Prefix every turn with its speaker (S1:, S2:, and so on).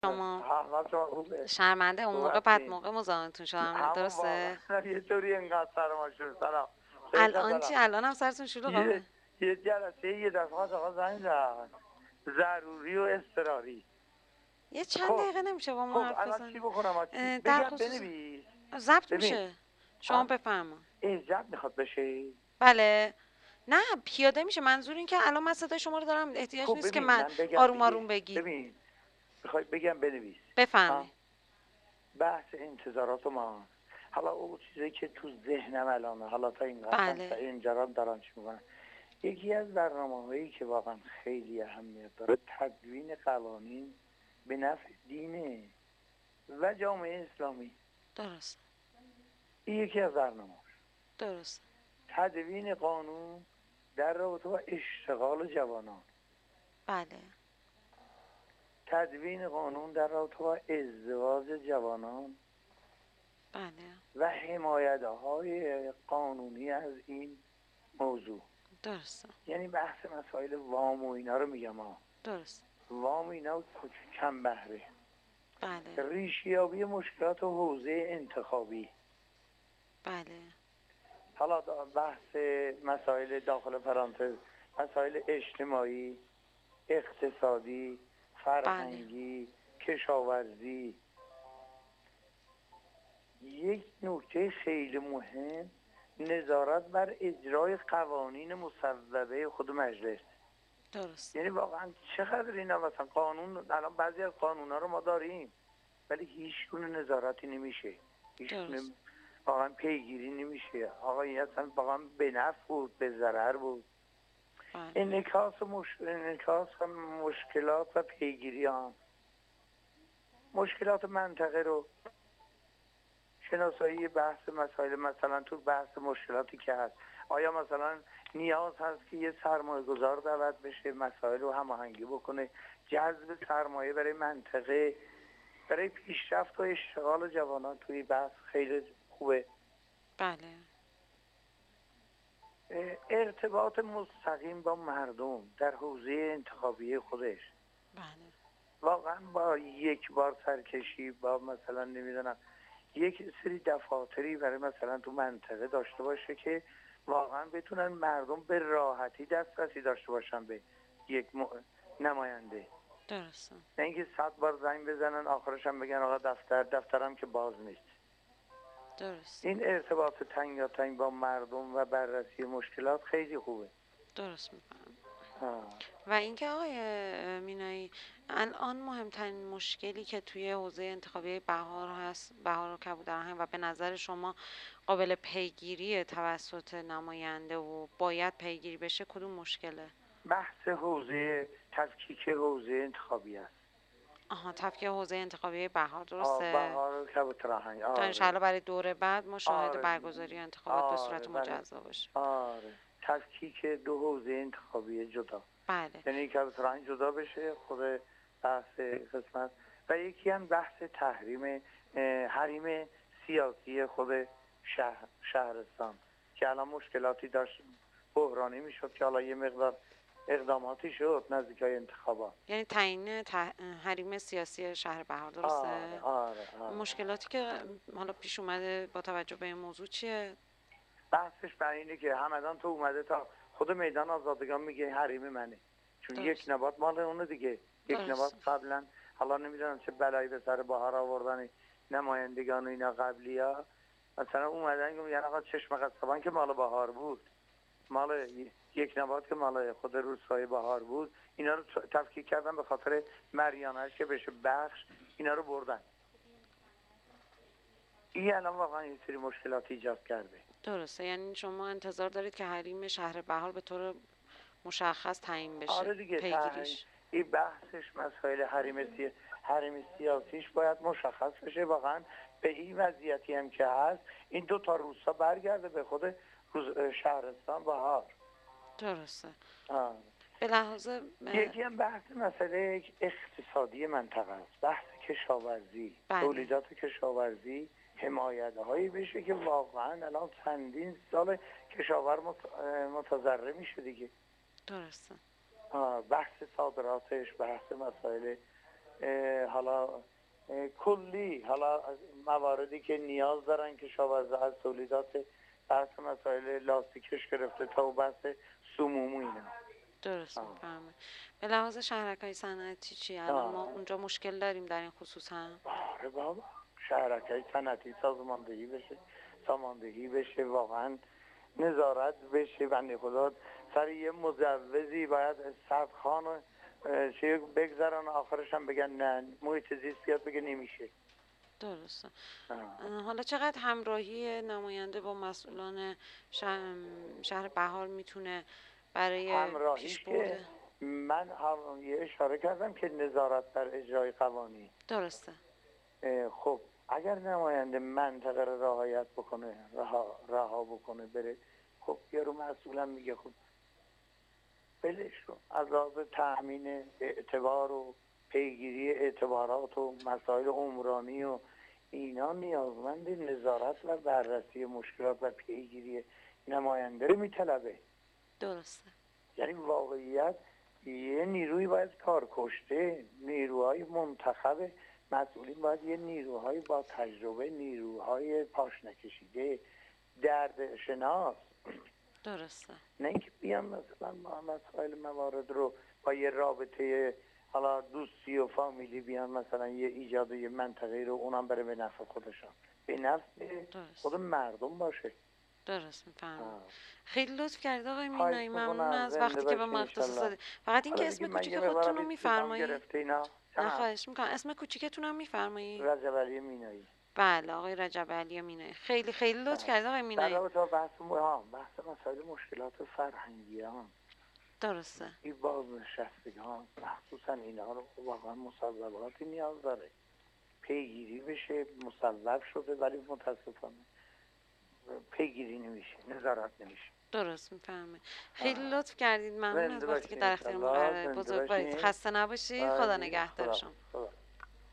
S1: شما
S2: احمد شما خوبه؟
S1: شرمنده اون
S2: خوب
S1: موقع بعد
S2: هستین؟
S1: موقع مزاحمتون شدم
S2: همون
S1: درسته؟
S2: واقعا یه طوری انقدر سر ما شد. سلام خیلی
S1: الان
S2: سلام.
S1: چی؟ الان هم سرتون
S2: یه
S1: شلوغه؟
S2: یه جلسه یه دفعه آقا زنگ زد، ضروری و اضطراری.
S1: یه چند
S2: خب
S1: دقیقه نمیشه با ما
S2: خب
S1: حرف
S2: الان چی
S1: بزنیم؟
S2: بکنم؟ چی
S1: در
S2: بگم
S1: خصوص
S2: بنویس؟
S1: ضبط
S2: ببین.
S1: میشه. شما
S2: ها؟
S1: بفرما.
S2: ایجاد میخواد بشه.
S1: بله. نه پیاده میشه، منظور این که الان من صدای شما رو دارم، احتیاج
S2: خب
S1: نیست که
S2: ببین
S1: من
S2: من بگم
S1: آروم
S2: دیگه.
S1: آروم بگید.
S2: ببین میخوای بگم بنویس. ها؟
S1: بفرمایید.
S2: بحث انتظارات ما، حالا اون چیزی که تو ذهنم الانه، حالا تا این قسم تا
S1: بله
S2: اینجا دارن چی میکنن. یکی از برنامه‌هایی که واقعا خیلی اهمیت داره تدوین قوانین به نفع دینه و جامعه اسلامی.
S1: درست.
S2: این یکی از برنامه.
S1: درست.
S2: تدوین قانون در رابطه با اشتغال جوانان،
S1: بله.
S2: تدوین قانون در رابطه با ازدواج جوانان
S1: بله.
S2: و حمایت‌های قانونی از این موضوع.
S1: درست.
S2: یعنی بحث مسائل وام و اینا رو میگم ها.
S1: درست.
S2: وام اینا کم بهره.
S1: بله.
S2: ریشیابی مشکلات و حوزه انتخابی.
S1: بله.
S2: حالا بحث مسائل داخل پرانتز، مسائل اجتماعی، اقتصادی،
S1: بله.
S2: فرهنگی، کشاورزی. یک نکته خیلی مهم، نظارت بر اجرای قوانین مصوبه خود مجلس.
S1: درست.
S2: یعنی واقعا چقدر اینا مثلا قانون، الان بعضی از قانونا رو ما داریم ولی هیچ گونه نظارتی نمیشه، هیچ گونه
S1: درست.
S2: واقعا پیگیری نمیشه. آقا این اصلا واقعا به نفع بود به ضرر بود.
S1: بله.
S2: انعکاس مشکلات و پیگیری آن مشکلات منطقه رو شناسایی، بحث مسائل، مثلا تو بحث مشکلاتی که هست، آیا مثلا نیاز هست که یه سرمایه گذار دعوت بشه مسائل رو هماهنگی بکنه، جذب سرمایه برای منطقه، برای پیشرفت و اشتغال جوانان. توی بحث خیلی خوبه.
S1: بله.
S2: ارتباط مستقیم با مردم در حوزه انتخابی خودش،
S1: بله.
S2: واقعا با یک بار سرکشی، با مثلا نمیدونم یک سری دفاتری برای مثلا تو منطقه داشته باشه که واقعا بتونن مردم به راحتی دسترسی داشته باشن به یک نماینده.
S1: درسته.
S2: نه اینکه 100 بار زنگ بزنن آخرش هم بگن آقا دفترم که باز نیست.
S1: درسته.
S2: این ارتباط تنگاتنگ با مردم و بررسی مشکلات خیلی خوبه.
S1: درست میکنم.
S2: آه.
S1: و اینکه آقای مینایی، الان مهمترین مشکلی که توی حوزه انتخابی بهار هست، بهار و کبودرهن، و به نظر شما قابل پیگیری توسط نماینده و باید پیگیری بشه، کدوم مشکله؟
S2: بحث حوزه تفکیک حوزه انتخابی است.
S1: آها، تفکیک حوزه انتخابی بهار، درسته.
S2: بهار و کبوترآهنگ.
S1: تا
S2: آره
S1: انشاءالله برای دور بعد ما شاهد
S2: آره
S1: برگزاری انتخابات به
S2: آره
S1: صورت
S2: برای
S1: مجزا باشیم.
S2: آره تفکیک دو حوزه انتخابی جدا،
S1: بله.
S2: یعنی کبوترآهنگ جدا بشه، خود بحث قسمت. و یکی هم بحث تحریم حریم سیاسی خود شهرستان که الان مشکلاتی داشت، بحرانی میشد که حالا یه مقدار اقداماتی شد نزدیکای انتخابات.
S1: یعنی تعیین حریم سیاسی شهر بهار،
S2: آره
S1: درسته.
S2: آره آره
S1: مشکلاتی که حالا پیش اومده با توجه به این موضوع چیه؟
S2: بحثش بر اینه که همدان تو اومده تا خود میدان آزادگان میگه حریم منه، چون یک
S1: درست.
S2: نبات مال اونه دیگه. یک نبات
S1: درست.
S2: قبلا، حالا نمیدونم چه بلایی به سر بهار آوردن نمایندگان و اینا قبلی ها، مثلا اومدن که میگن آقا چشم قصابان که مال بهار بود، مال یک نبات که مال خود روستای بهار بود، اینا رو تفکیک کردن به خاطر مریانش که بشه بخش، اینا رو بردن. این الان واقعا این سری مشکلات ایجاد کرده.
S1: درسته، یعنی شما انتظار دارید که حریم شهر بهار به طور مشخص تعیین بشه،
S2: آره دیگه
S1: پیگیریش.
S2: این بحثش مسائل حریم سیاسیش باید مشخص بشه واقعا. به این وضعیتی هم که هست این دو تا روستا برگرده به خود شهرستان بهار.
S1: درسته.
S2: آه.
S1: به لحاظ
S2: یکی هم بحث مسئله اقتصادی منطقه است، بحث کشاورزی،
S1: بله.
S2: تولیدات کشاورزی، حمایت هایی بشه که واقعا الان چندین سال کشاور متضرر میشه دیگه.
S1: درسته.
S2: بحث صادراتش، بحث مسائل حالا کلی حالا مواردی که نیاز دارن کشاورزا از تولیدات بحث مسائل لاستیکش گرفته تا بحث سموم و اینا.
S1: درست میفهمه. به لحاظ شهرک‌های صنعتی چی الان ما اونجا مشکل داریم در این خصوص هم؟
S2: آره بابا، شهرک‌های صنعتی ساماندهی بشه واقعا نظارت بشه. بنده خدا سر یه مجوزی باید صدخان چه بگذارن آخرش هم بگن نه محیط زیست بیاد بگه نمیشه.
S1: درسته. حالا چقدر همراهی نماینده با مسئولان شهر بهار میتونه برای
S2: همراهیش
S1: پیش برده؟
S2: که من یه اشاره کردم که نظارت بر اجرای قوانین.
S1: درسته.
S2: خب اگر نماینده منطقه رو رعایت بکنه رها بکنه بره، خب یارو مسئولم میگه خب بلش کن. از لحاظ تأمین اعتبار و پیگیری اعتبارات و مسائل عمرانی و اینا نیازمند نظارت و بررسی مشکلات و پیگیری نماینده رو میطلبه.
S1: درسته.
S2: یعنی واقعیت یه نیروی باید کار کشته، نیروهای منتخب مسئولین باید یه نیروهای با تجربه، نیروهای پاش نکشیده، درد شناس.
S1: درسته.
S2: نه اینکه بیان مثلا با مسائل موارد رو با یه رابطه حالا دوستی و فامیلی بیان مثلا یه ایجاد یه منطقه رو اونم بره به نفع خودشان، به نفع خود مردم باشه.
S1: درست میفهمم. خیلی لطف کردید آقای مینایی، ممنون از وقتی که به ما اختصاص دادید. فقط این که اسم کوچیک خودتون رو میفرمایید؟ نه خواهش میکنم. اسم کوچیکتون هم میفرمایید؟
S2: رجب علی مینایی.
S1: بله آقای رجب علی مینایی. خیلی خیلی لطف کردید آقای مینایی.
S2: در رابطه بحث مسائل مشکلات فرهنگی ها،
S1: درسته.
S2: این بازنشستگی ها مخصوصا اینا رو واقعا مصوباتی نیاز داره پیگیری بشه. مصوب شده ولی متاسفانه پیگیری نمیشه، نظارت نمیشه.
S1: درست میفهمه. خیلی لطف کردید، ممنون از وقتی که در اختیار ما قرار بزرگوارید. خسته نباشید. خدا نگهدار شما.